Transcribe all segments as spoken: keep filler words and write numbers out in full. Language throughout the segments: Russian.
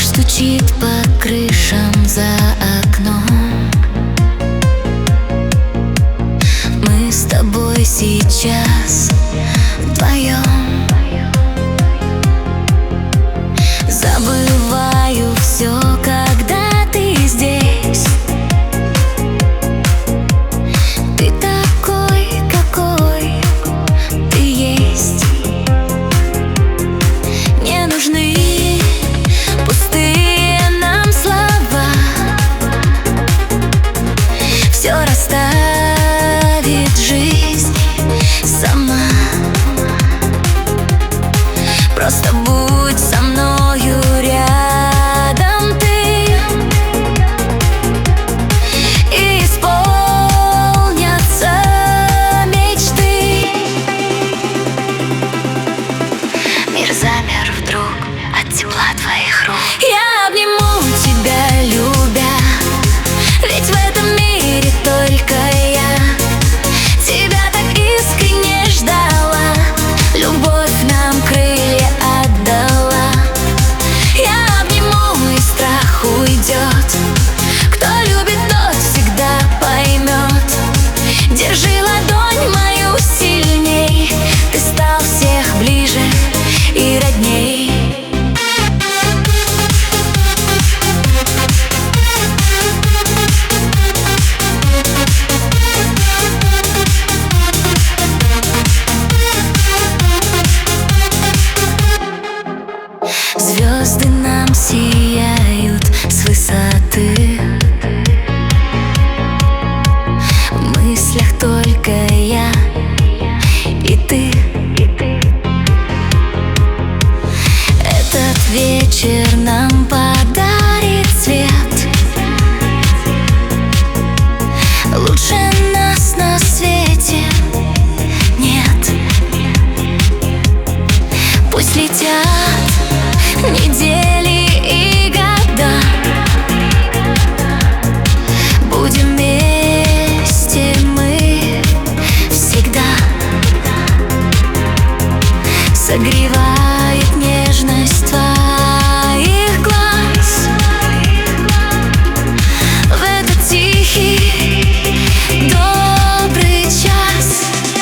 Дождь стучит по крышам за окном. Мы с тобой сейчас вдвоем. Забываю все, когда ты здесь. Ты такой, какой ты есть. Не нужны пустые нам слова. Все расставит жизнь сама. Просто будь со мною рядом ты, и исполнятся мечты. Мир замер вдруг от тепла твоих рук. Я обниму тебя, любя, ведь в этом мире только я тебя так искренне ждала. Любовь нам крылья отдала. Я обниму, и страх уйдет. Кто любит, тот всегда поймет. Держи ладонь мою сильней. Ты стал всех ближе и родней. Звезды нам сияют с высоты. В мыслях только я и ты. Этот вечер нам подарит свет. Лучше нас на свете нет. Пусть летят недели и года. Будем вместе мы всегда. Согревает нежность твоих глаз в этот тихий добрый час.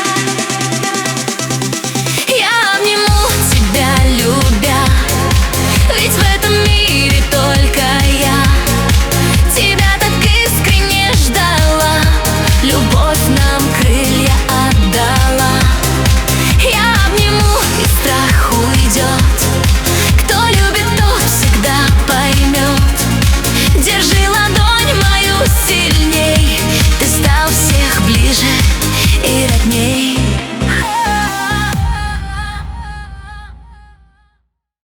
Я обниму тебя, любя, ведь в этом мире только я тебя так искренне ждала. Любовь нам крылья отдала. Я обниму, и страх уйдет. Кто любит, тот всегда поймет. Держи ладонь мою сильней. Ты стал всех ближе